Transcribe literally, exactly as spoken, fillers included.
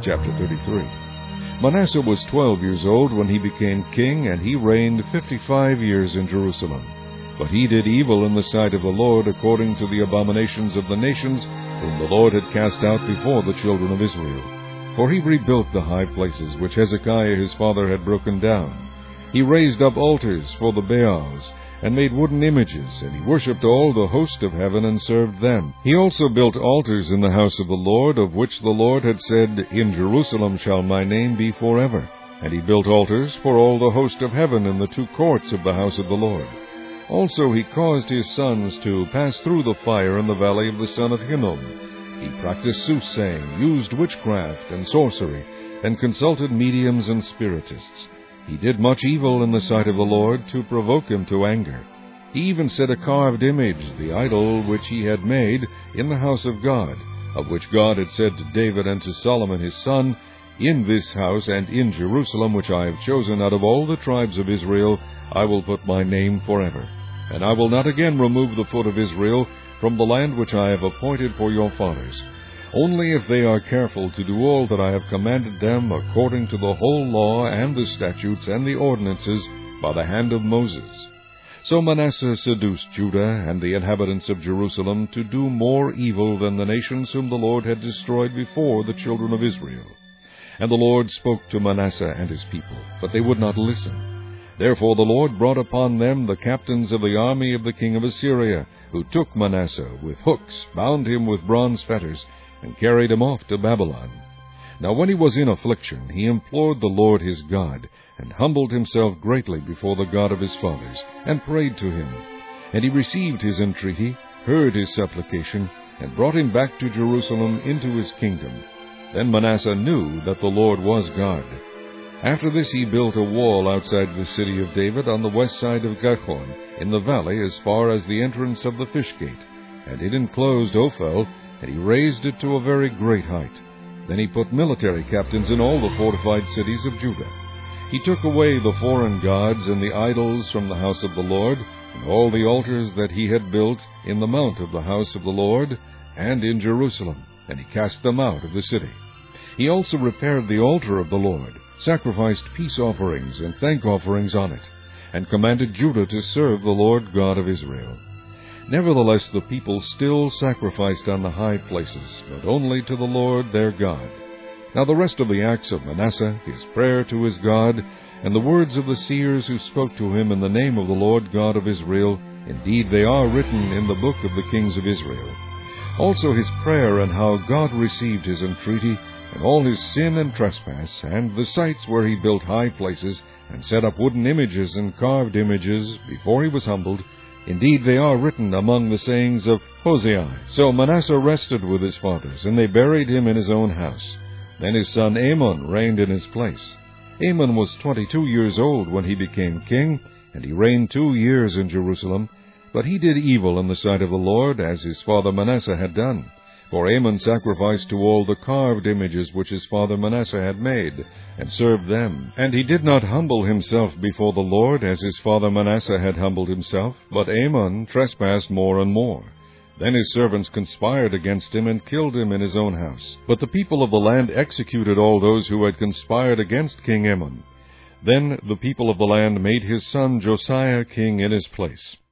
chapter thirty-three. Manasseh was twelve years old when he became king, and he reigned fifty-five years in Jerusalem. But he did evil in the sight of the Lord, according to the abominations of the nations whom the Lord had cast out before the children of Israel. For he rebuilt the high places which Hezekiah his father had broken down. He raised up altars for the Baals, and made wooden images, and he worshipped all the host of heaven, and served them. He also built altars in the house of the Lord, of which the Lord had said, In Jerusalem shall my name be forever. And he built altars for all the host of heaven in the two courts of the house of the Lord. Also he caused his sons to pass through the fire in the valley of the son of Hinnom. He practiced soothsaying, used witchcraft and sorcery, and consulted mediums and spiritists. He did much evil in the sight of the Lord, to provoke him to anger. He even set a carved image, the idol which he had made, in the house of God, of which God had said to David and to Solomon his son, In this house and in Jerusalem, which I have chosen out of all the tribes of Israel, I will put my name forever. And I will not again remove the foot of Israel from the land which I have appointed for your fathers, only if they are careful to do all that I have commanded them according to the whole law and the statutes and the ordinances by the hand of Moses. So Manasseh seduced Judah and the inhabitants of Jerusalem to do more evil than the nations whom the Lord had destroyed before the children of Israel. And the Lord spoke to Manasseh and his people, but they would not listen. Therefore the Lord brought upon them the captains of the army of the king of Assyria, who took Manasseh with hooks, bound him with bronze fetters, and carried him off to Babylon. Now when he was in affliction, he implored the Lord his God, and humbled himself greatly before the God of his fathers, and prayed to him. And he received his entreaty, heard his supplication, and brought him back to Jerusalem into his kingdom. Then Manasseh knew that the Lord was God. After this he built a wall outside the city of David on the west side of Gihon, in the valley as far as the entrance of the fish gate, and it enclosed Ophel, and he raised it to a very great height. Then he put military captains in all the fortified cities of Judah. He took away the foreign gods and the idols from the house of the Lord, and all the altars that he had built in the mount of the house of the Lord, and in Jerusalem, and he cast them out of the city. He also repaired the altar of the Lord, sacrificed peace offerings and thank offerings on it, and commanded Judah to serve the Lord God of Israel. Nevertheless the people still sacrificed on the high places, but only to the Lord their God. Now the rest of the acts of Manasseh, his prayer to his God, and the words of the seers who spoke to him in the name of the Lord God of Israel, indeed they are written in the book of the kings of Israel. Also his prayer, and how God received his entreaty, and all his sin and trespass, and the sites where he built high places, and set up wooden images and carved images, before he was humbled, indeed they are written among the sayings of Hosea. So Manasseh rested with his fathers, and they buried him in his own house. Then his son Amon reigned in his place. Amon was twenty-two years old when he became king, and he reigned two years in Jerusalem. But he did evil in the sight of the Lord, as his father Manasseh had done. For Amon sacrificed to all the carved images which his father Manasseh had made, and served them. And he did not humble himself before the Lord, as his father Manasseh had humbled himself, but Amon trespassed more and more. Then his servants conspired against him, and killed him in his own house. But the people of the land executed all those who had conspired against King Amon. Then the people of the land made his son Josiah king in his place.